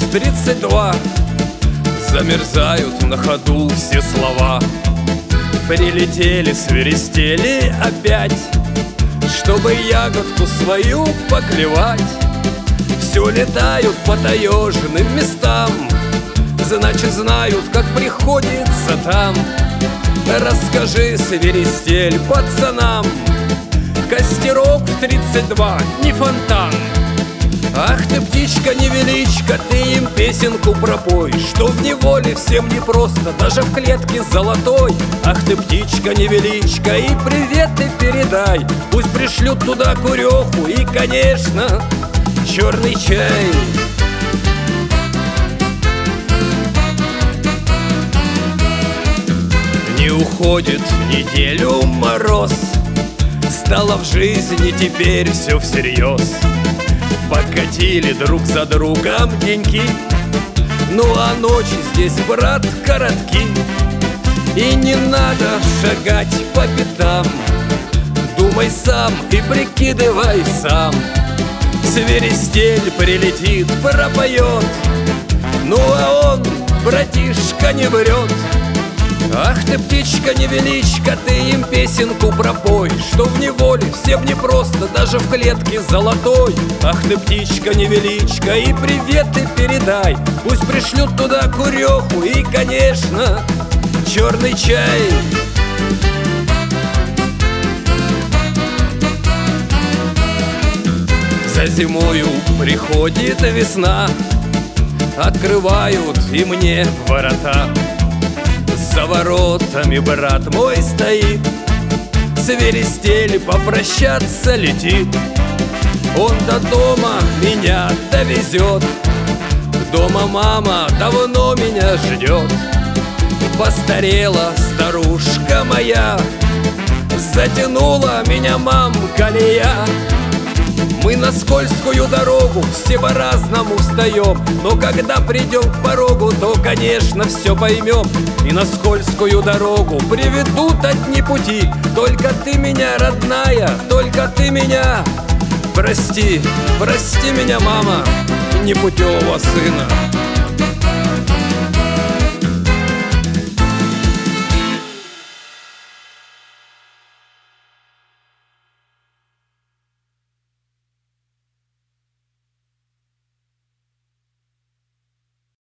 32. Замерзают на ходу все слова. Прилетели, свиристели опять, чтобы ягодку свою поклевать. Все летают по таежным местам, значит знают, как приходится там. Расскажи, свиристель, пацанам, костерок в 32 не фонтан. Ах ты, птичка-невеличка, ты им песенку пропой, что в неволе всем непросто, даже в клетке золотой. Ах ты, птичка-невеличка, и приветы передай, пусть пришлют туда куреху и, конечно, черный чай. Не уходит в неделю мороз, стало в жизни теперь все всерьез. Покатили друг за другом деньки, ну а ночи здесь, брат, коротки. И не надо шагать по пятам, думай сам и прикидывай сам. Свиристель прилетит, пропоет, ну а он, братишка, не врет. Ах ты, птичка-невеличка, ты им песенку пропой, что в неволе всем непросто, даже в клетке золотой. Ах ты, птичка-невеличка, и приветы передай, пусть пришлют туда куреху и, конечно, черный чай. За зимою приходит весна, открывают и мне ворота. За воротами брат мой стоит, свиристель попрощаться летит. Он до дома меня довезет, дома мама давно меня ждет. Постарела старушка моя, затянула меня мамка колея. Мы на скользкую дорогу все по-разному встаем, но когда придем к порогу, то, конечно, все поймем. И на скользкую дорогу приведут одни пути. Только ты меня, родная, только ты меня. Прости, прости меня, мама, непутевого сына.